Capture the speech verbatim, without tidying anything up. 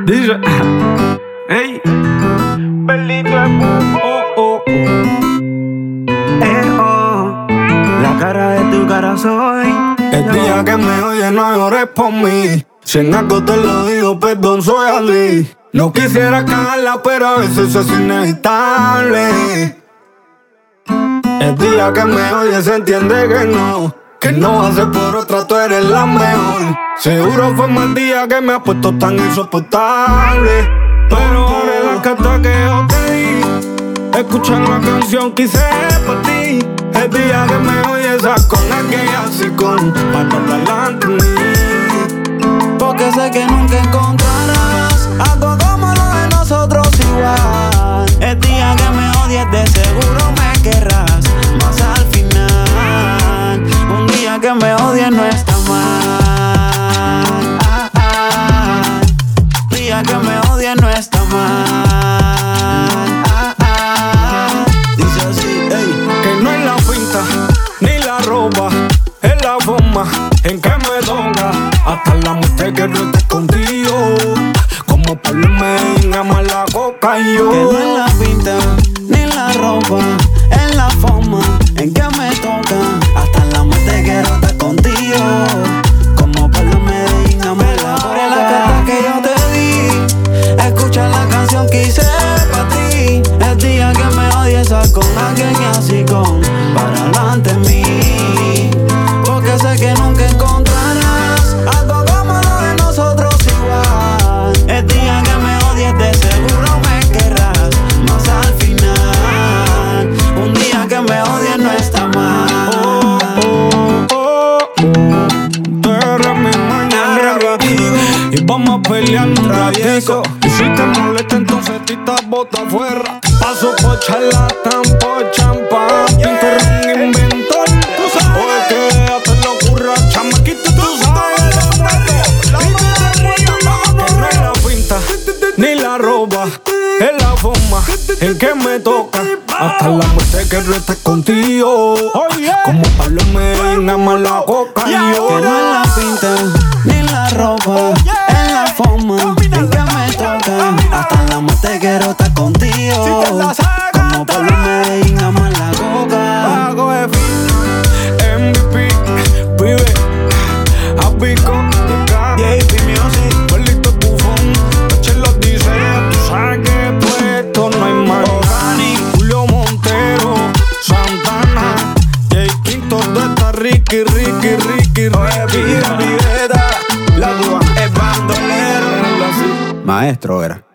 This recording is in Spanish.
Dice, hey, Belito es oh, oh, oh. Eh, oh, la cara de tu cara soy. El día que me oyes no llores por mí. Si en algo te lo digo, perdón, soy Ali. No quisiera cagarla, pero a veces es inevitable. El día que me oyes se entiende que no, que no va a ser por otra, tú eres la mejor. Seguro fue más día que me ha puesto tan insoportable. Pero por la carta que yo te di, escuchar la canción que hice por ti. El día que me oyes estás con aquella así con para adelante mí. Porque sé que nunca encontrarás algo como lo de nosotros igual. El día que me odies de seguro me querrás más al final. Un día que me odies no está mal. Ah, ah. Un día que me odies no está mal. Ah, ah. Dice así, ey. Que no es la pinta ni la ropa, es la forma en que me toca. Hasta la muerte que no esté contigo, como Pablo Medina, ama la coca y yo. Que no es la pinta ni la ropa, es la forma en que me toca. Hasta la muerte quiero estar contigo, como Pablo Medina, ama la coca. Por la carta que yo te di, escucha la canción que hice para ti. El día que me odies sal con alguien y así con para adelante en mí. Porque sé que nunca encontrarás algo como lo de nosotros igual. El día que me odies de seguro me querrás más al final. Un día que me odies no está mal. Oh, oh, oh, oh. Tú eres mi mañana y vamos a pelear un ratico. Y si te molesta entonces tita bota afuera. Paso por charlatán, por champán, pinto ron inventor. Oye que te lo ocurra, chamaquito, tú sabes lo que no es la pinta ni la ropa, es la forma en que me toca. Hasta la muerte que no esté contigo, como Pablo Medina, ama la coca y yo. Que no es la pinta ni la ropa, es la forma en que me toca. Hasta la muerte quiero estar contigo, como Pablo Medina, ama la coca. Hago de fin, M V P, vive, Abico, J P Music, Belito Bufón, Tache lo dice, tú sabes que puesto no hay más. Organic, Julio Montero, Santana, Jay Quinto, todo está Ricky, Ricky, Ricky, Ricky, Vida, vida, la Dua, es bandolero. Maestro era.